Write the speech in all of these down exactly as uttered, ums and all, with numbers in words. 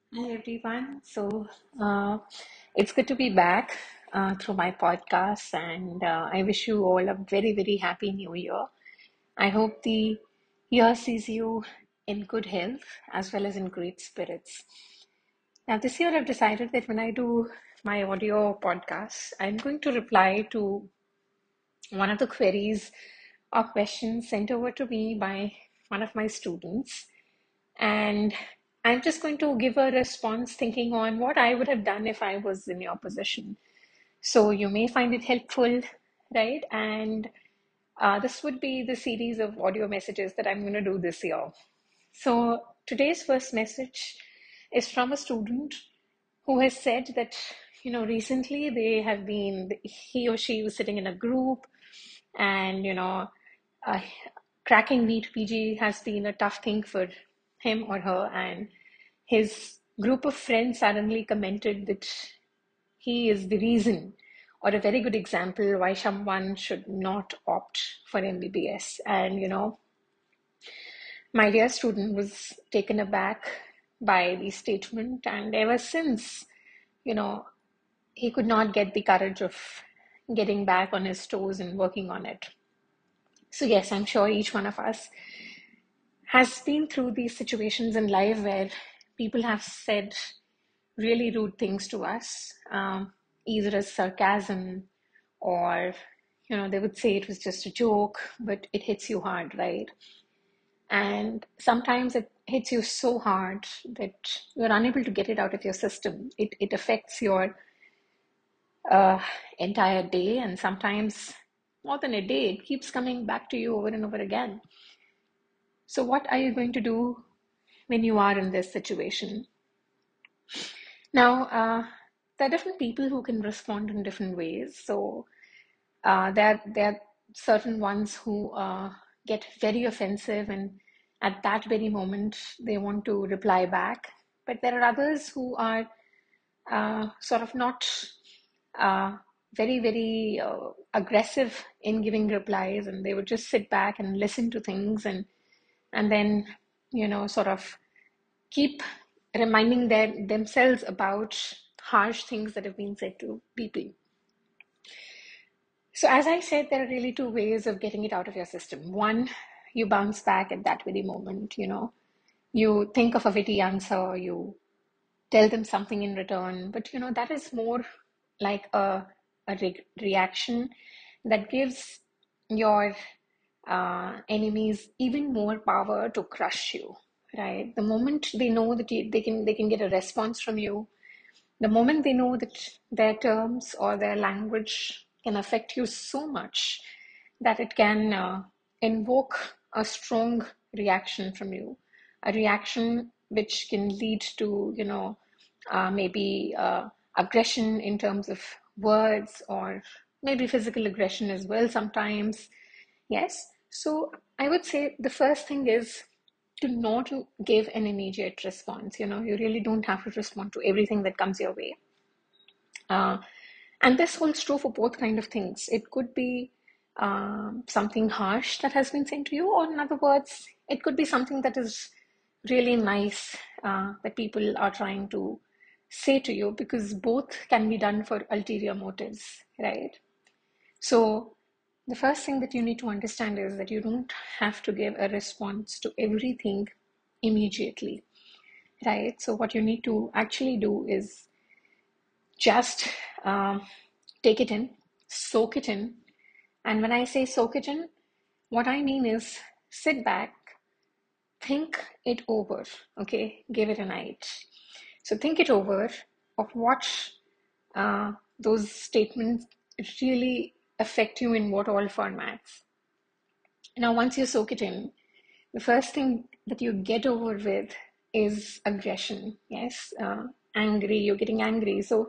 Hi everyone. So uh, it's good to be back uh, through my podcast, and uh, I wish you all a very, very happy new year. I hope the year sees you in good health as well as in great spirits. Now, this year I've decided that when I do my audio podcast, I'm going to reply to one of the queries or questions sent over to me by one of my students. And I'm just going to give a response thinking on what I would have done if I was in your position. So you may find it helpful, right? And uh, this would be the series of audio messages that I'm going to do this year. So today's first message is from a student who has said that, you know, recently they have been, he or she was sitting in a group and, you know, uh, cracking NEET P G has been a tough thing for him or her. And his group of friends suddenly commented that he is the reason or a very good example why someone should not opt for M B B S. And, you know, my dear student was taken aback by the statement, and ever since, you know, he could not get the courage of getting back on his toes and working on it. So, yes, I'm sure each one of us has been through these situations in life where people have said really rude things to us, um, either as sarcasm or, you know, they would say it was just a joke, but it hits you hard, right? And sometimes it hits you so hard that you're unable to get it out of your system. It, it affects your uh, entire day, and sometimes more than a day, it keeps coming back to you over and over again. So, what are you going to do when you are in this situation? Now, uh, there are different people who can respond in different ways. So, uh, there, there are certain ones who uh, get very offensive, and at that very moment, they want to reply back. But there are others who are uh, sort of not uh, very, very uh, aggressive in giving replies, and they would just sit back and listen to things and and then, you know, sort of keep reminding their, themselves about harsh things that have been said to people. So, as I said, there are really two ways of getting it out of your system. One, you bounce back at that very moment, you know, you think of a witty answer, you tell them something in return, but you know, that is more like a, a re- reaction that gives your uh, enemies even more power to crush you, right? The moment they know that you, they can they can get a response from you, the moment they know that their terms or their language can affect you so much that it can uh, invoke a strong reaction from you, a reaction which can lead to, you know, uh, maybe uh, aggression in terms of words or maybe physical aggression as well sometimes. Yes. So I would say the first thing is to not give an immediate response. You know, you really don't have to respond to everything that comes your way. Uh, and this holds true for both kind of things. It could be um, something harsh that has been sent to you, or in other words, it could be something that is really nice uh, that people are trying to say to you, because both can be done for ulterior motives, right? So the first thing that you need to understand is that you don't have to give a response to everything immediately, right? So what you need to actually do is just um, take it in, soak it in. And when I say soak it in, what I mean is sit back, think it over, okay? Give it a night. So think it over of what uh, those statements really affect you in what all formats. Now, once you soak it in, the first thing that you get over with is aggression. Yes, uh, angry, you're getting angry. So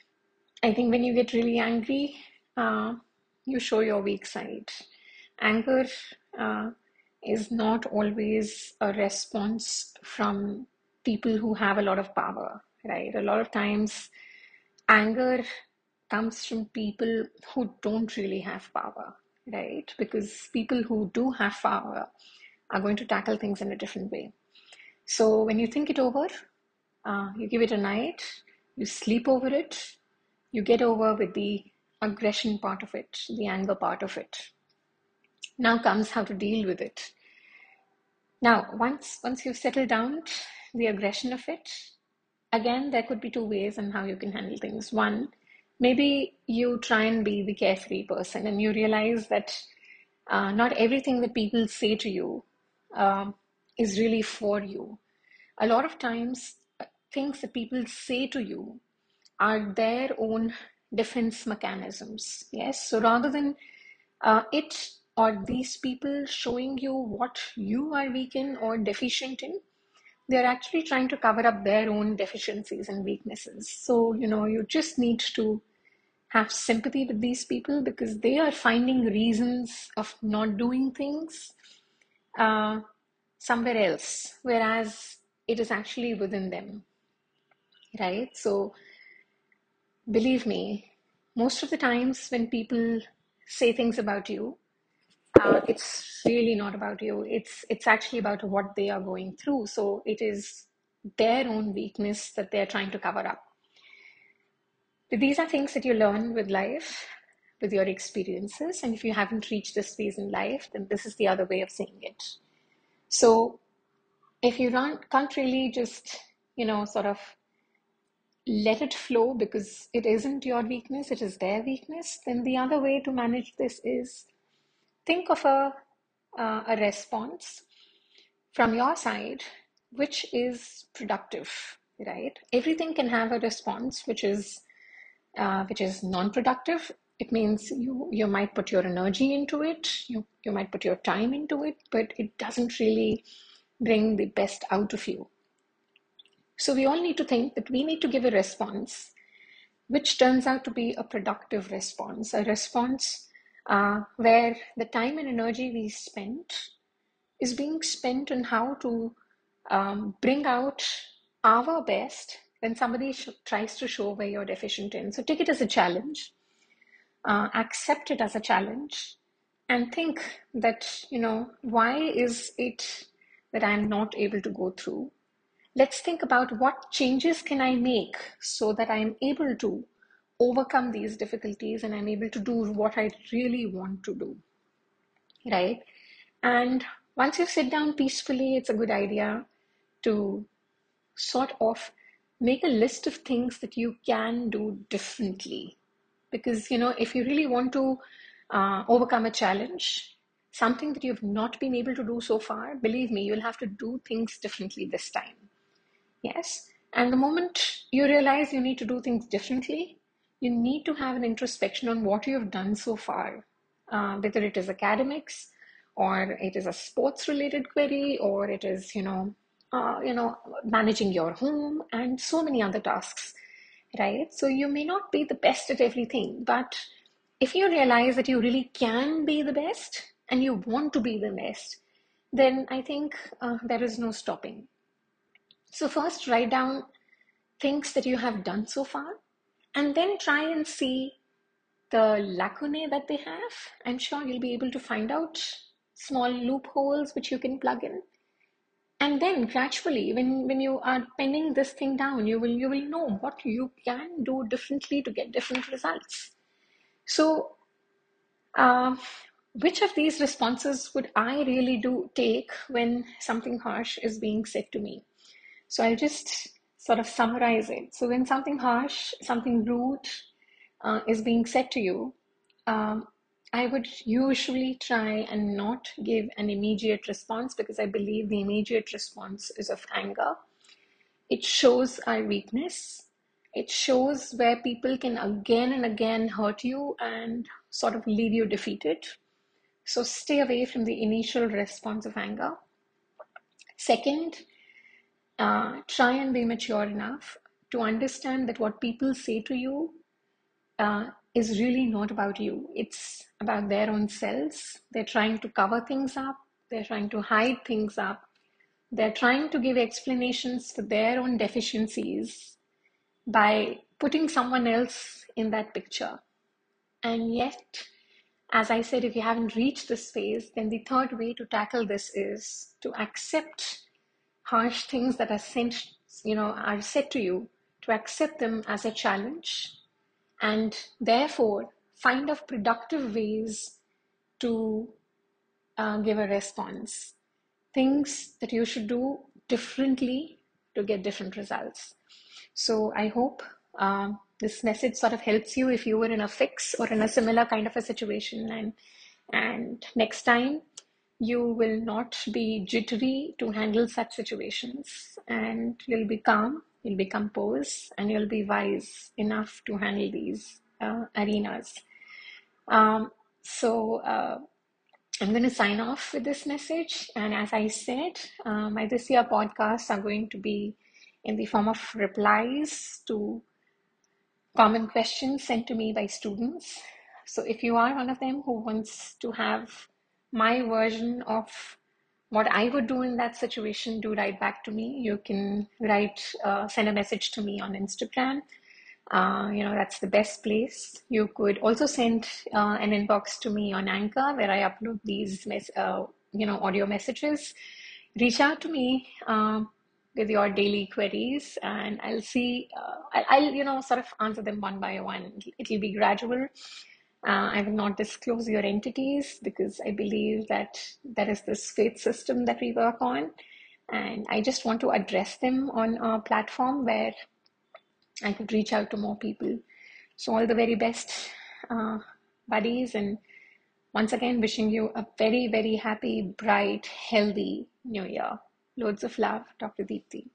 I think when you get really angry, uh, you show your weak side. Anger uh, is not always a response from people who have a lot of power, right? A lot of times, anger comes from people who don't really have power, right? Because people who do have power are going to tackle things in a different way. So when you think it over, Uh, you give it a night, you sleep over it, you get over with the aggression part of it, the anger part of it. Now comes how to deal with it. Now, once once you've settled down the aggression of it, again, there could be two ways on how you can handle things. One, maybe you try and be the carefree person and you realize that uh, not everything that people say to you um, is really for you. A lot of times, uh, things that people say to you are their own defense mechanisms. Yes. So rather than uh, it or these people showing you what you are weak in or deficient in, they're actually trying to cover up their own deficiencies and weaknesses. So, you know, you just need to have sympathy with these people because they are finding reasons of not doing things uh, somewhere else, whereas it is actually within them, right? So, believe me, most of the times when people say things about you, uh, it's really not about you. It's it's actually about what they are going through. So it is their own weakness that they're trying to cover up. But these are things that you learn with life, with your experiences. And if you haven't reached this phase in life, then this is the other way of saying it. So if you don't, can't really just, you know, sort of let it flow because it isn't your weakness, it is their weakness, then the other way to manage this is think of a, uh, a response from your side which is productive, right? Everything can have a response which is uh, which is non-productive. It means you you might put your energy into it, you you might put your time into it, but it doesn't really bring the best out of you. So we all need to think that we need to give a response which turns out to be a productive response, a response uh, where the time and energy we spent is being spent on how to um, bring out our best when somebody sh- tries to show where you're deficient in. So take it as a challenge, uh, accept it as a challenge, and think that, you know, why is it that I'm not able to go through? Let's think about what changes can I make so that I'm able to overcome these difficulties and I'm able to do what I really want to do, right? And once you sit down peacefully, it's a good idea to sort of make a list of things that you can do differently. Because, you know, if you really want to uh, overcome a challenge, something that you've not been able to do so far, believe me, you'll have to do things differently this time. Yes. And the moment you realize you need to do things differently, you need to have an introspection on what you have done so far, uh, whether it is academics or it is a sports related query or it is, you know, uh, you know, managing your home and so many other tasks, right? So you may not be the best at everything, but if you realize that you really can be the best and you want to be the best, then I think uh, there is no stopping. So first write down things that you have done so far and then try and see the lacunae that they have. I'm sure you'll be able to find out small loopholes which you can plug in. And then gradually, when, when you are penning this thing down, you will you will know what you can do differently to get different results. So uh, which of these responses would I really do take when something harsh is being said to me? So I'll just sort of summarize it. So when something harsh, something rude uh, is being said to you, um, I would usually try and not give an immediate response because I believe the immediate response is of anger. It shows our weakness. It shows where people can again and again hurt you and sort of leave you defeated. So stay away from the initial response of anger. Second, uh, try and be mature enough to understand that what people say to you uh, is really not about you. It's about their own selves. They're trying to cover things up. They're trying to hide things up. They're trying to give explanations for their own deficiencies by putting someone else in that picture. And yet, as I said, if you haven't reached this phase, then the third way to tackle this is to accept harsh things that are sent, you know, are set to you, to accept them as a challenge and therefore find of productive ways to uh, give a response. Things that you should do differently to get different results. So I hope um, this message sort of helps you if you were in a fix or in a similar kind of a situation, and and next time you will not be jittery to handle such situations, and you'll be calm, you'll be composed, and you'll be wise enough to handle these uh, arenas. Um, so uh, I'm going to sign off with this message. And as I said, uh, my this year podcasts are going to be in the form of replies to common questions sent to me by students. So if you are one of them who wants to have my version of what I would do in that situation, do write back to me. You can write, uh, send a message to me on Instagram. Uh, you know, that's the best place. You could also send uh, an inbox to me on Anchor, where I upload these, mes- uh, you know, audio messages. Reach out to me um, with your daily queries, and I'll see. Uh, I'll, I'll, you know, sort of answer them one by one. It'll be gradual. Uh, I will not disclose your entities because I believe that that is this faith system that we work on, and I just want to address them on a platform where I could reach out to more people. So, all the very best, uh, buddies. And once again, wishing you a very, very happy, bright, healthy new year. Loads of love, Doctor Deepthi.